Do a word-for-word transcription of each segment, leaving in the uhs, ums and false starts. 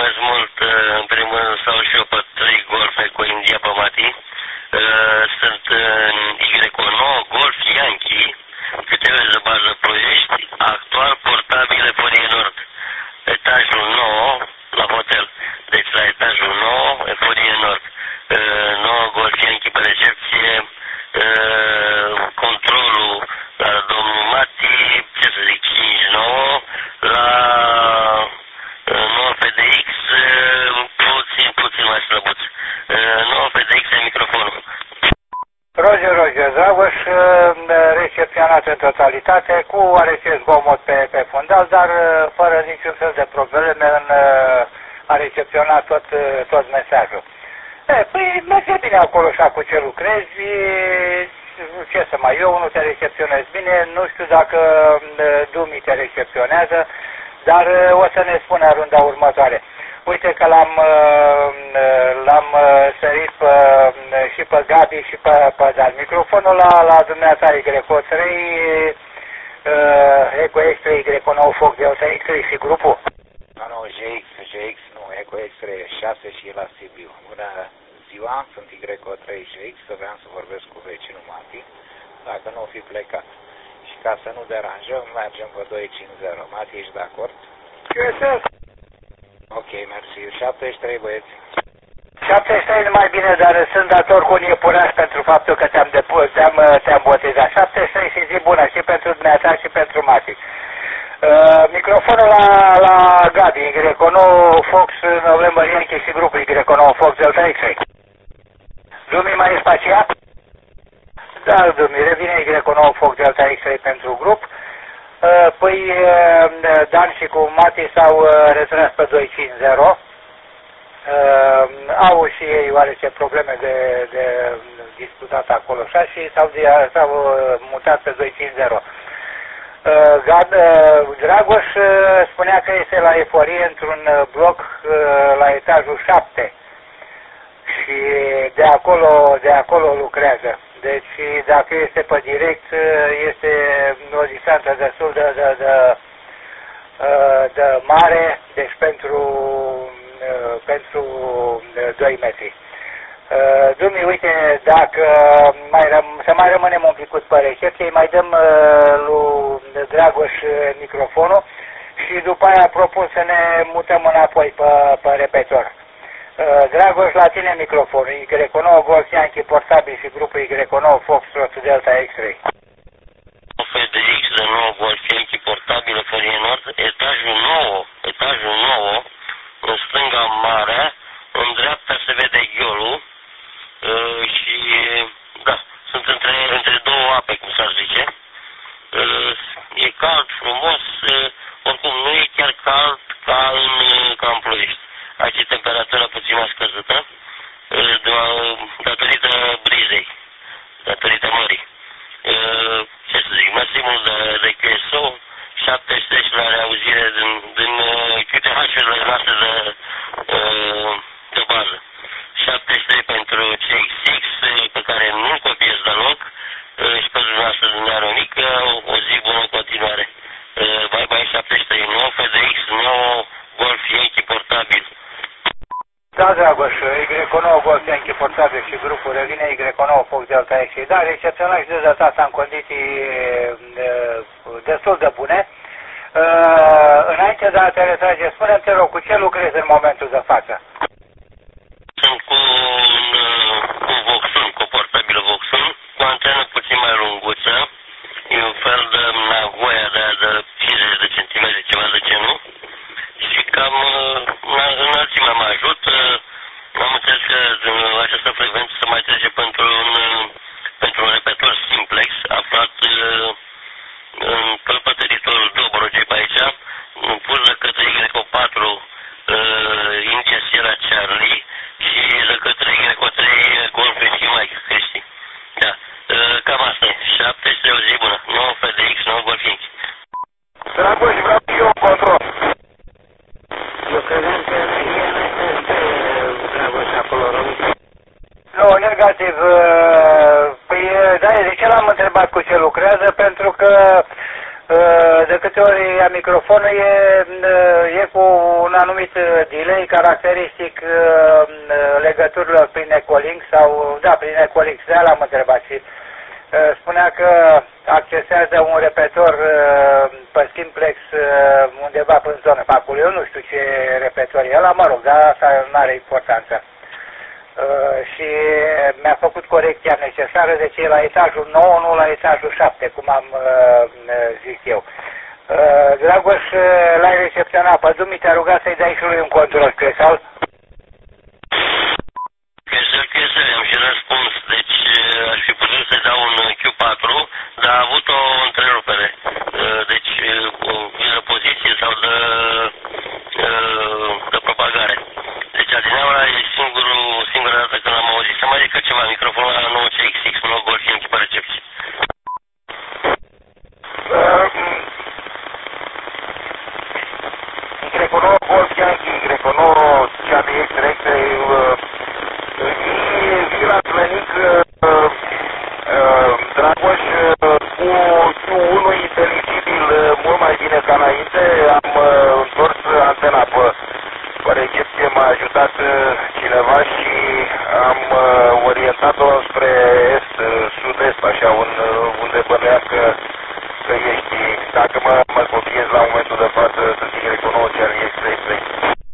mulțumesc mult. În primul rând stau și eu pe trei golfe cu India pe Mati. Sunt în Y nouă Golf Yankee, câteva de bază Ploiești, actual portabil Eforie Nord. Etajul nouă la hotel. Deci la etajul nouă Eforie Nord. nouă Golf Yankee pe recepție, controlul la domnul Mati, ce să zic, cinci nouă, la nouă F D X, puțin, puțin mai slăbuț. nouă F D X e microfonul. Roger, Roger, Dragoș, recepționat în totalitate, cu oarece zgomot pe, pe fundal, dar fără niciun fel de probleme în a recepționa tot, tot mesajul. E, păi merge bine acolo și cu ce lucrezi, ce să mai, eu nu te recepționez bine, nu știu dacă Dumi te recepționează, dar o să ne spună în runda următoare. Uite că l-am l-am sărit pe, și pe Gabi și pe, pe Dan. Microfonul la, la dumneata Y trei, Eco X trei, Y nouă Fox Delta X trei și grupul? Nu, nu, G X, G X, nu, Eco X trei șase și la Sibiu. Bună ziua, sunt Y trei G X, vreau să vorbesc cu vecinul Mati, dacă nu o fi plecat. Și ca să nu deranjăm, mergem pe doi cinci zero. Mati, ești de acord? Ce Ok, mersi. șaptezeci și trei, băieți. șaptezeci și trei mai bine, dar sunt dator cu un iepuraș pentru faptul că te-am te-am te-am botezat. șaptezeci și trei și zi bună și pentru dumneata și pentru Mati. Uh, microfonul la, la Gabi, Y nouă Fox November Yankee și grupul Y nouă Fox Delta X trei. Dumi mai e spațiat? Da, Dumi, revine Y nouă Fox Delta X trei pentru grup. Păi Dan și cu Mati s-au retras pe doi cinci zero. Au și ei oarece probleme de, de disputat acolo așa și s-au mutat pe doi cinci zero. Dragoș spunea că este la Eforie într-un bloc la etajul șapte și de acolo, de acolo lucrează. Deci dacă este pe direct, este o distanță destul de, de, de, de mare, deci pentru, pentru doi metri. Dumi, uite, dacă mai răm, să mai rămânem un pic pe recepție, mai dăm lui Dragoș microfonul și după aia propun să ne mutăm înapoi pe, pe repetor. Dragoș, la tine microfonul, Y nouă Golf Yankee portabil și grupul Y nouă Fox Delta X trei. F D X de nouă Golf Yankee portabil Eforie Nord, etajul nouă, etajul nouă, în stânga mare, în dreapta se vede ghiolul și, da, sunt între, între două ape, cum s-ar zice. E cald, frumos, oricum nu e chiar cald ca în, ca în Ploiești. Aici e temperatura puțin mai scăzută, datorită brizei, datorită mării. Ce să zic, maximul de, de Q S O, șaptezeci și trei la reauzire din, din Q T H-urile noastre de, de bază. șaptezeci și trei pentru C X X, pe care nu-l copiez deloc, și pe dumneavoastră dumneavoastră mică, o zi bună în continuare. Bye bye șaptezeci și trei, nouă F D X, nouă Golf Yankee portabil. Da, Dragoș, Y nouă Golf Yankee portabil și grupul revine Y nouă Fox Delta X trei. Da, recepționat și de data asta în condiții destul de bune. Înainte de a te retrage, spune-mi, te rog, cu ce lucrezi în momentul de față? Sunt cu un Voxun, cu portabil Voxun, cu antenă puțin mai lunguță, e un fel de Nagoya de, de cincizeci de centimetri, ceva de genul. Și cam înălțimea mă ajută. Am înțeles că această frecvență se mai trece pentru un, pentru un repetor simplex aflat în, pe teritoriul Dobrogei pe aici, pus de către Y patru India Sierra Charlie și de către Y trei Golf Yankee Mike Cristi. Da, cam asta e. șaptezeci și trei, o zi bună. nouă F D X, nouă Golf Yankee. Dragoș, vreau și eu control. Eu credeam că este Dragoș acolo, Romi. Nu, negativ. Păi, da, de ce l-am întrebat cu ce lucrează? Pentru că De câte ori ia microfonul e, e cu un anumit delay caracteristic legăturilor prin Ecolink sau, da, prin Ecolink, de-aia l-am întrebat și spunea că accesează un repetor pe simplex undeva prin zonă pe acolo. Eu nu știu ce repetor e ăla, mă rog, dar asta nu are importanță. Uh, și mi-a făcut corecția necesară, deci e la etajul nouă, nu la etajul șapte, cum am uh, zis eu. Uh, Dragoș, l-ai recepționat pe Dumi, te-a rugat să-i dai și lui un control, Cresal? Cresal, Cresal, am și răspuns, deci aș fi putut să-i dau un Q patru, dar a avut o întrerupere, uh, deci uh, de poziție sau de, uh, de propagare. Deci adineaura e singurul, singura dată când am auzit. Să mai decât ceva, microfonul ăla nouă C X X, nu Golf Yankee pe recepție. Y nouă Golf Yankee, Y nouă Charlie X-Ray, și la Slănic, Dragoș, cu Q unu inteligibil mult mai bine ca înainte, am întors antena pe Pe recepție m-a ajutat cineva și am orientat-o spre est, sud-est, așa, unde bănuiam că, că ești. Dacă mă, mă copiez la momentul de față, să zic că nouă Charlie X-Ray X-Ray.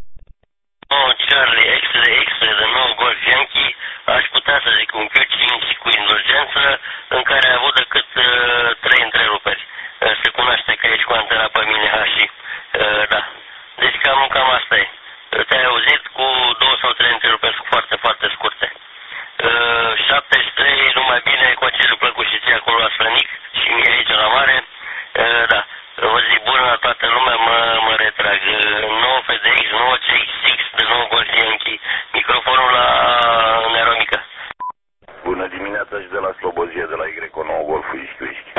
nouă Charlie X-Ray X-Ray de nou Golf Yankee, aș putea să zic un Q cinci cu indulgență, în care a avut decât uh, trei întreruperi. Uh, se cunoaște că ești cu antena pe mine, ha, și, uh, da. Deci cam, cam asta e. Te-ai auzit cu două sau trei întreruperi foarte, foarte scurte. Uh, șaptezeci și trei, numai bine, cu acele plăcuși ție acolo la Slănic și mie aici la mare. Uh, da, o zi bună la toată lumea, mă, mă retrag. Uh, nouă F D X, nouă C X X, de nou Golf Yankee, microfonul la Neromică. Bună dimineața și de la Slobozia, de la Y nouă Golf Whisky Whisky.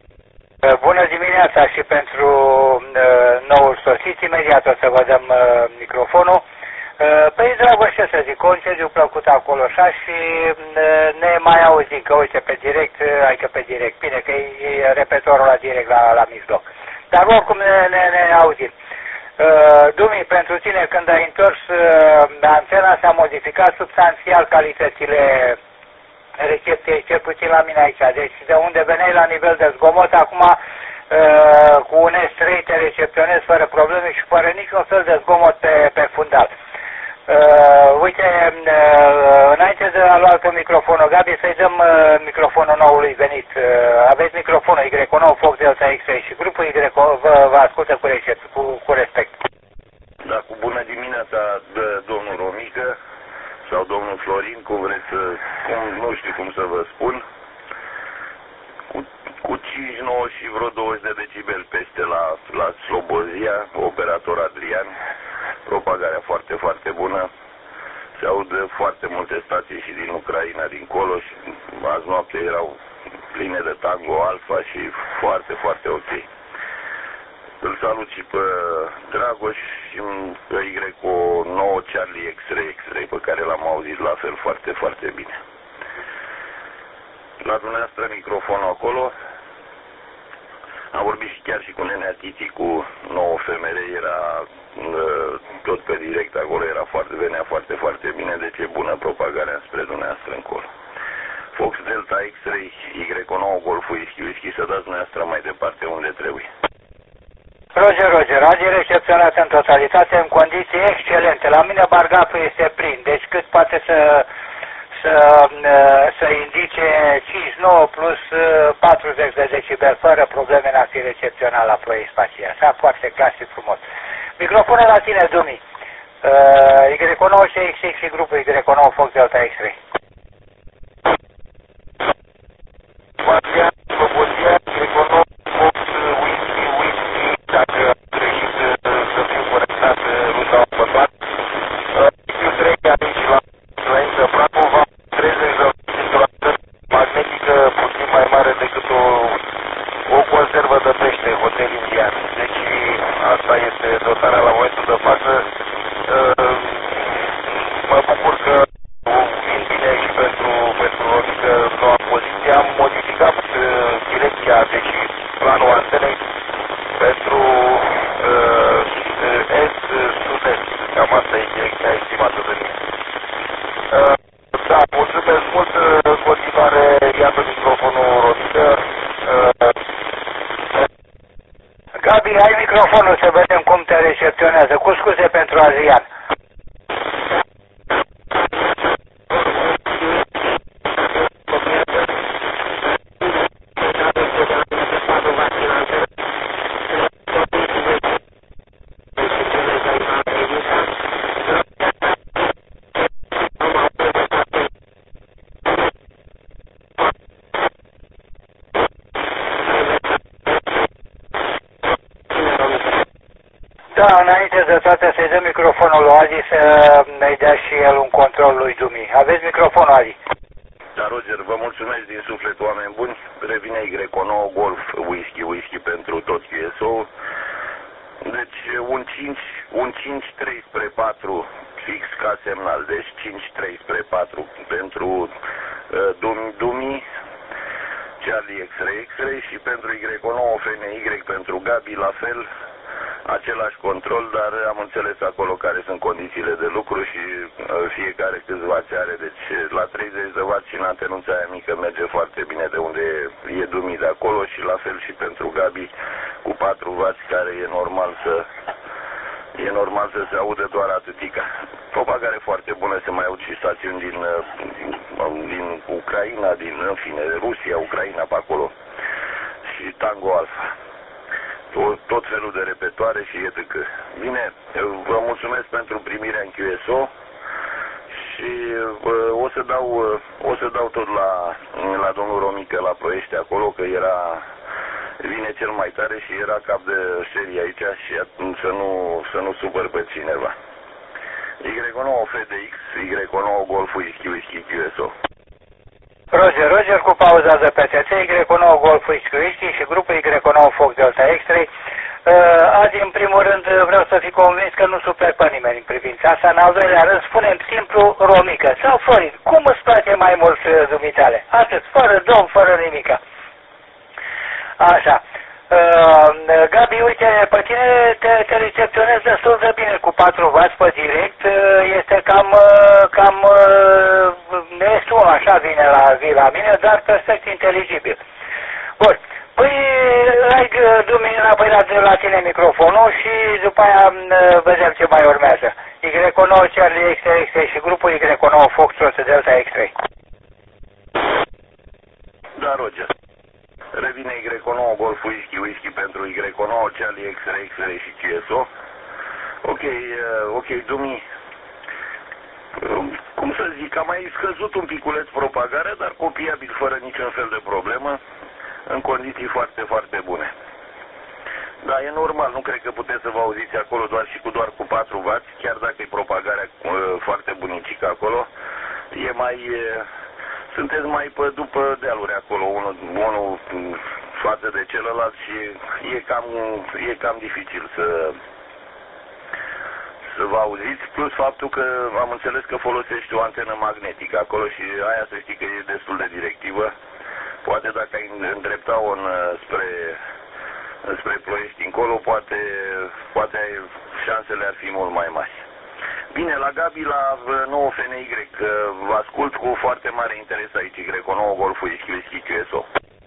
Bună dimineața și pentru uh, noul sosit, imediat o să vă dăm uh, microfonul. Uh, păi, Dragoș, ce să zic, concediu plăcut acolo așa și uh, ne mai auzim, că uite pe direct, uh, adică pe direct, bine că e, e repetorul la direct la, la mijloc. Dar oricum ne, ne, ne auzim. Uh, Dumi, pentru tine, când ai întors uh, antena, s-a modificat substanțial calitățile recepției, cel puțin la mine aici. Deci de unde veneai la nivel de zgomot, acum uh, cu un S trei te recepționezi fără probleme și fără niciun fel de zgomot pe, pe fundal. Uh, uite, uh, înainte de a lua altul microfonul, Gabi, să-i dăm uh, microfonul noului venit. Uh, aveți microfonul Y nouă Fox Delta X-Ray și grupul Y vă, vă ascultă cu, recept, cu, cu respect. Da, cu bună dimineața de domnul Romică sau domnul Florin, cum vreți să, cum, nu știu cum să vă spun, cu, cu cinci nouă și vreo douăzeci de decibeli peste la, la Slobozia, operator Adrian, propagarea foarte, foarte bună, se aud foarte multe stații și din Ucraina, dincolo, și azi noapte erau pline de Tango Alpha și foarte, foarte ok. Îl salut și pe Dragoș și pe Y nouă Charlie X-Ray X-Ray, pe care l-am auzit la fel foarte, foarte bine. La dumneavoastră microfonul acolo, am vorbit și chiar și cu nenea Titi, cu nouă F M R, era tot pe direct acolo, era foarte, venea foarte, foarte bine, deci e bună propagarea spre dumneavoastră încolo. Fox Delta X-Ray, Y nouă Golf Whisky Whisky, să dați dumneavoastră mai departe unde trebuie. Roger, Roger, azi e recepționat în totalitate, în condiții excelente. La mine bargaful este plin, deci cât poate să, să, să indice cinci nouă plus patruzeci de decibel, fără probleme n-a fi recepționat la Ploiești Spația. Așa, foarte clasic, frumos. Microfonul la tine, Dumi. Uh, Y nouă C X X și grupul Y nouă Fox Delta X-Ray. Spația, Slobozia, Y nouă Fox Whisky Whisky, dacă a greșit să fiu corectat ruta apăsat. Q trei aici la înainte Prahova, treizeci de la magnetică puțin mai mare decât o, o conservă de pește, hotel indian. Deci asta este dotarea la momentul de față. Mă bucur că vin bine și pentru, pentru o mică noua poziție. Am modificat pentru Adrian. Da, înainte de toate să-i dăm microfonul lui Adi să ne dea și el un control lui Dumi. Aveți microfonul, Adi. Da, Roger, vă mulțumesc din suflet, oameni buni. Revine Y nouă Golf Whisky, whisky pentru tot Q S O. Deci un cinci, un cinci trei spre patru fix ca semnal, deci cinci trei spre patru pentru uh, Dumi, Dumi, Charlie X-Ray, X-Ray și pentru Y nouă F N Y pentru Gabi, la fel. Același control, dar am înțeles acolo care sunt condițiile de lucru și uh, fiecare câți vați are, deci la treizeci de vați și în antenuța aia mică merge foarte bine de unde e Dumi de acolo și la fel și pentru Gabi cu patru vați care e normal să e normal să se audă doar atâtica. Propagare foarte bună, se mai aud și stațiuni din, uh, din Ucraina, din, în fine, Rusia, Ucraina pe acolo și Tango Alpha. Tot, tot felul de repetoare și et cetera. Bine, vă mulțumesc pentru primirea în Q S O și uh, o să dau uh, o să dau tot la, la domnul Romică la Ploiești acolo, că era vine cel mai tare și era cap de serie aici și să nu, să nu supăr pe cineva. Y nouă F D X, Y nouă Golf Whisky, Whisky Q S O. Roger, Roger cu pauza de P T C, Y nouă Golf Whisky Whisky și grupul Y nouă Fox Delta X-Ray. Uh, Adi, în primul rând, vreau să fii convins că nu superi pe nimeni în privința asta. În al doilea rând, spune-mi simplu, Romică sau Florin, cum îți place mai mult dumitale? Atât, fără domn, fără nimica. Așa. Uh, Gabi, uite, pe tine te, te recepționezi destul de bine cu patru vați pe direct, uh, este cam, uh, cam uh, este unul, așa vine la, vine la mine, dar perfect inteligibil. Bun, păi ai Dumi înapoi la, la tine microfonul și după aia uh, vedem ce mai urmează. Y nouă Charlie X-Ray și grupul Y nouă Fox Delta X-Ray. Da, Roger. Revine Y nouă Golf Whisky, Whisky pentru Y nouă Charlie X-Ray, X-Ray și Q S O. Ok, uh, ok, Dumi, uh, cum să zic, am mai scăzut un piculeț propagarea, dar copiabil fără niciun fel de problemă, în condiții foarte, foarte bune. Da, e normal, nu cred că puteți să vă auziți acolo doar și cu doar cu patru vați, chiar dacă e propagarea uh, foarte bunicică acolo, e mai... Uh, sunteți mai pe după dealuri acolo, unul, unul față de celălalt și e cam, e cam dificil să, să vă auziți, plus faptul că am înțeles că folosești o antenă magnetică acolo și aia să știi că e destul de directivă. Poate dacă ai îndrepta-o în, spre, spre Ploiești încolo, poate, poate șansele ar fi mult mai mari. Bine, la Gabi, la nouă F N Y, vă ascult cu foarte mare interes aici, Y nouă Golf Whisky, Whisky Q S O.